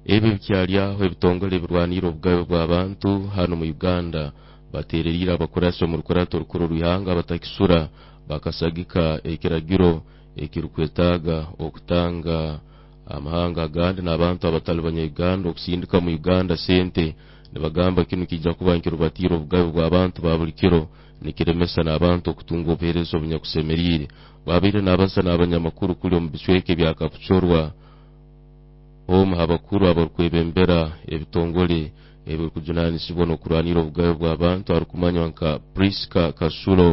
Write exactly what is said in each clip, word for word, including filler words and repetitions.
ebe bikyalyaho ebitongole birwanira obugabo bw'abantu hano mu Uganda batererira abakurasi mu rukurato rukuru rw'ihanga batakisura bakasagika ekiragiro ekirukwetaga okutanga amahanga agandi n'abantu abatali banyayuganda okusindika mu Uganda sente nebagamba kino kijja kuba nkirubatira obugabo bw'abantu ba buli kiro nikiremesa n'abantu okutunga obuherezo obunyakusemerire babire n'abasa n'abanyamakuru kuli mu bicweke bya Kapuchorwa omu habakuru abakwebembera ebitongole ebikujunanisibwa n'okurwanira obugabo bw'abantu arukumanywa nka Priska Kasulo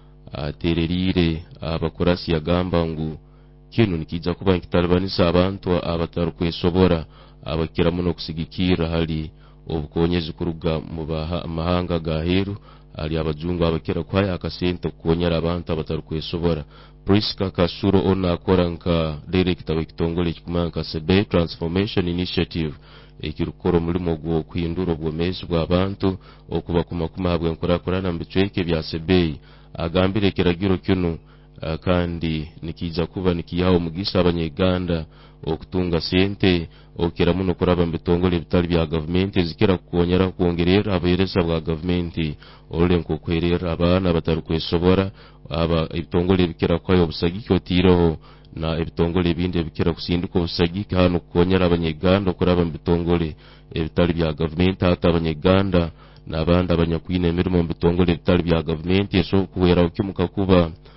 atererire abakurasi yagamba ngu kino nikijja kuba nkitalibanisa abantu abatarukwesobora abakira muno kusigikira hali obukonyezi kuruga mu mahanga gaheru ali abajungu abakira kwaya akasente okonyera abantu abatarukwesobora. Priska Kasuro ona akora nka director w'ekitongole kikumanga Sebe Transformation Initiative ekirukoro mulimo gwo kwindura obwomezi bw'abantu okuba kumakuma habwe nkurakurana mbicweke bya Sebe agambire kiragiro kino Uh, kandi nikija kuba nikiyaho mugisha abanyeganda okutunga sente okera muno kuraba mbitongole bitali bya government zikira kuonyera kuongerera abayereza bwa government ole nko kwerera abana batarukwesobora aba ibitongole bikira kwayo obusagiki otiroho na ibitongole bindi bikira kusindika obusagiki hano kuonyera abanyeganda kuraba mbitongole ebitali bya government hata abanyeganda nabandi abanyakwine emirimo mbitongole bitali bya government eso kuwera ukimuka kuba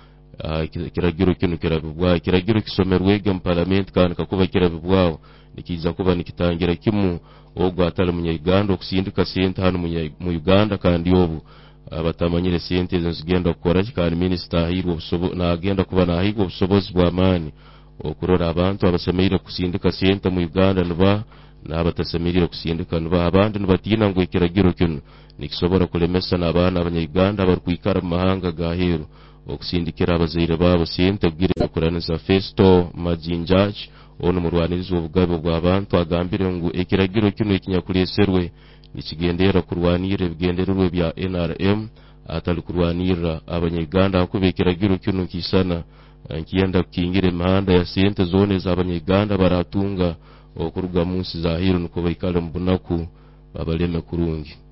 Uh, kiragiro kino kirabibwa kiragiro kisomerwege mu parliament kandi kakuba kirabibwao nikiza kuba nikitangira kimu ogwa atali mu Uganda okusindika sente hano mu Uganda kandi obu abatamanyire sente zigenda gukora kandi minister ahirwa obusobo na agenda kuba na ahirwa obusobozi bwa mani okurora abantu abasemerire kusindika sente mu Uganda nuba n'abatasemerire kusindika nuba abandi nubatina ngo kiragiro kino nikisobora kulemesa n'abana abanyuganda abarukwikara mu mahanga gaheru okusindikira abazaire babo sente bwire kuraniza Festo Majinjach ono murwanirizo obugabo bw'abantu agambire ngo ekiragiro kino ekinyakuleserwe nikigendera kurwanira ebigendererwe bya N R M atali kurwanira abanyuganda akube ekiragiro kino kisana nkiyenda kukingira imihanda ya sente zone z'abanyuganda baratunga okuruga munsi za hiro nuko bayikala mu bunaku babaleme kurungi.